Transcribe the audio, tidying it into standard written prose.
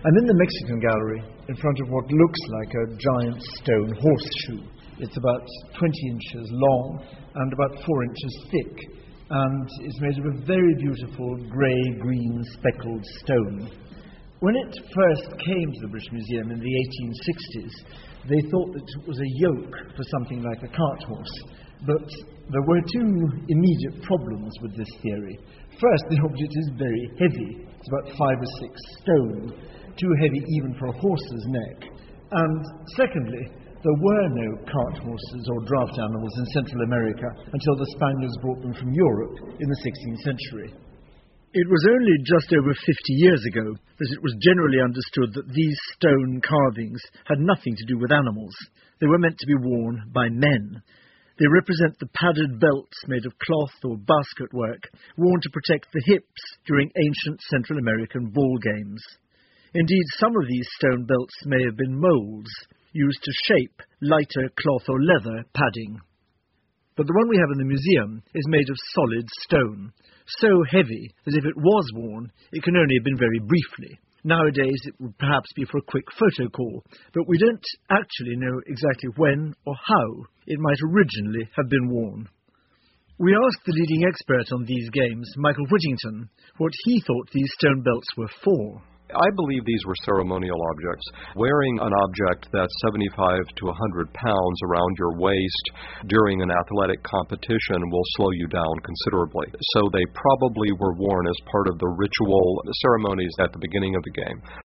I'm in the Mexican Gallery in front of what looks like a giant stone horseshoe. It's about 20 inches long and about 4 inches thick, and is made of a very beautiful grey-green speckled stone. When it first came to the British Museum in the 1860s, they thought that it was a yoke for something like a cart horse, but there were two immediate problems with this theory. First, the object is very heavy. It's about 5 or 6 stone, too heavy even for a horse's neck. And secondly, there were no cart horses or draft animals in Central America until the Spaniards brought them from Europe in the 16th century. It was only just over 50 years ago that it was generally understood that these stone carvings had nothing to do with animals. They were meant to be worn by men. They represent the padded belts made of cloth or basket work, worn to protect the hips during ancient Central American ball games. Indeed, some of these stone belts may have been molds, used to shape lighter cloth or leather padding. But the one we have in the museum is made of solid stone, so heavy that if it was worn, it can only have been very briefly. Nowadays, it would perhaps be for a quick photo call, but we don't actually know exactly when or how it might originally have been worn. We asked the leading expert on these games, Michael Whittington, what he thought these stone belts were for. I believe these were ceremonial objects. Wearing an object that's 75 to 100 pounds around your waist during an athletic competition will slow you down considerably. So they probably were worn as part of the ritual ceremonies at the beginning of the game.